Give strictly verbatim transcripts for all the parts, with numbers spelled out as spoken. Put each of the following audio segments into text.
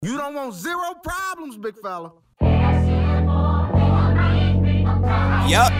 You don't want zero problems, big fella. Yup.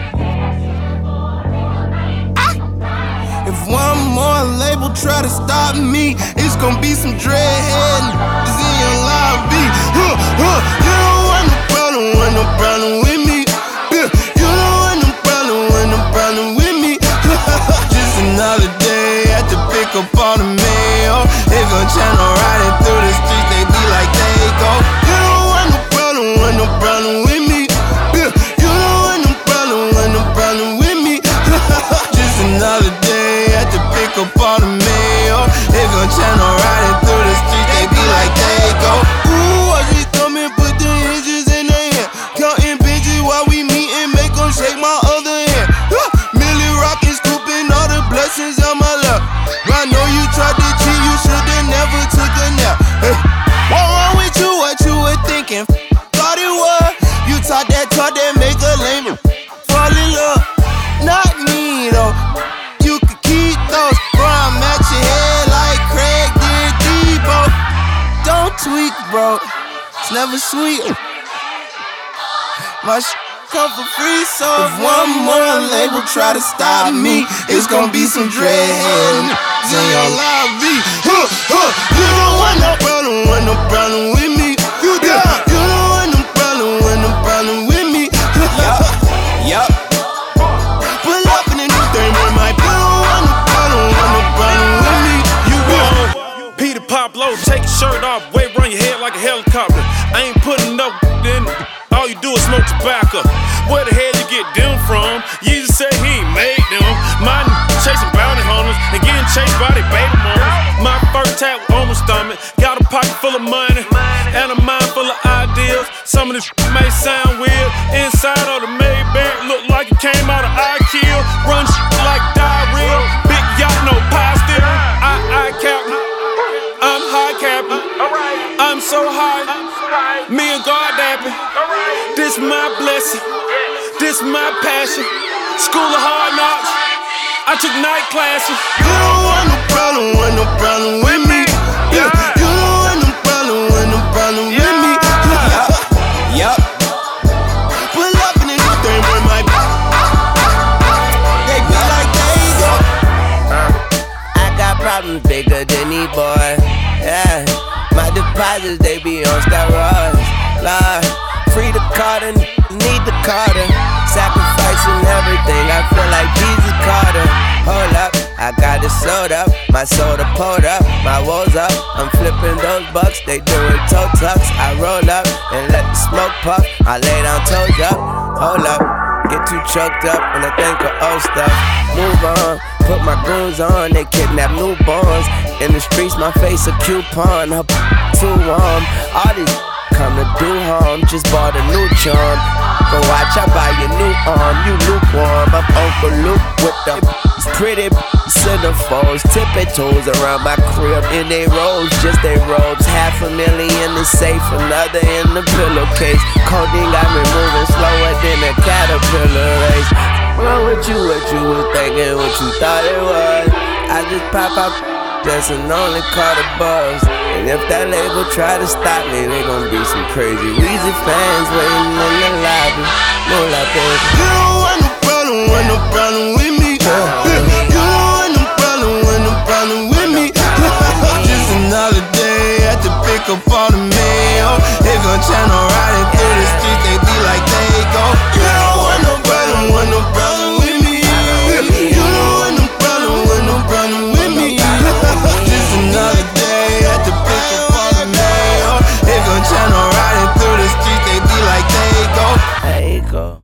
If one more label try to stop me, it's gonna be some dreadhead niggas in your lobby. Huh, huh. You don't want no problem, want no problem with me. Yeah. You don't want no problem, want no problem with me. Just another day, had to pick up all the mail. They gon' channel riding through the streets, they be like they go. You don't want no problem, want no problem with me. Yeah. You don't want no problem, want no problem with me. Just another day, had to pick up all the mail. They gon' channel riding through the streets, they be like they go. Ooh, I just come and put the hinges in their hand. Counting bitches while we meetin', make them shake my other hand. Huh. Millie rockin', scooping all the blessings on my lap. I know you tried to cheat, you should've never took a nap. Hey. What wrong with you, what you were thinking? Thought it was you taught that talk that make a lame fall in love. Not me though, you could keep those. Bro, I'm at your head like Craig did Debo. Don't tweak, bro, it's never sweet. My sh come for free, so if one more label try to stop me, it's gonna be some dreadhead niggas in your lobby. Huh, huh. You don't want no problem, want no problem with me. You do. Yeah. You don't want no problem, want no problem with me. Yup, yup. Pull up in a new thing with my. You don't want no problem, want no problem with me. You wrong. Peter Pablo, take your shirt off, wave around your head like a helicopter. I ain't putting no in. All you do is smoke tobacco. Where the hell you get them from? You just said he ain't made them. My n- chasing bounty hunters and getting chased by their baby mamas. My first tap on my stomach. Got a pocket full of money and a mind full of ideas. Some of this may sound weird. Inside of the Maybach look like it came out of I-Kill. Run like diarrhea. Big yacht, no pie still. I, I captain. I'm high captain. I'm so high. Me and God dapping. This my blessing. This my passion. School of hard knocks. I took night classes. You don't want no problem, want no problem with me. Yeah. You don't want no problem, want no problem with me. Yup, yup. Pull up in a new thing with my. They be like they go. I got problems bigger than these boys. Yeah, my deposits they be on steroids. Lord, free the Carter, need the Carter. Sacrificing everything, I feel like Jesus Carter. Hold up, I got it sold up, my soda pulled up, my woes up. I'm flipping those bucks, they doing toe tucks. I roll up and let the smoke puff. I lay down toes up, hold up. Get too choked up when I think of old stuff. Move on, put my goons on, they kidnap newborns. In the streets, my face a coupon, her too warm. All these come to do harm, just bought a new charm. Go watch, I buy your new arm, you lukewarm. I'm Uncle Luke with the pretty centerfolds. Tipping toes around my crib in they robes, just they robes. Half a million in the safe, another in the pillowcase. Codeine got me moving slower than a caterpillar race. Wrong with you, what you was thinking, what you thought it was. I just pop out, that's an only call the buzz. And if that label try to stop me, they gon' be some crazy Weezy fans waiting in the lobby. No la baby. You don't want no problem, want no problem with me. You don't want no problem, want no problem with me. Just another day, had to pick up all the mail. They gon' channel riding through the streets, they be like they go.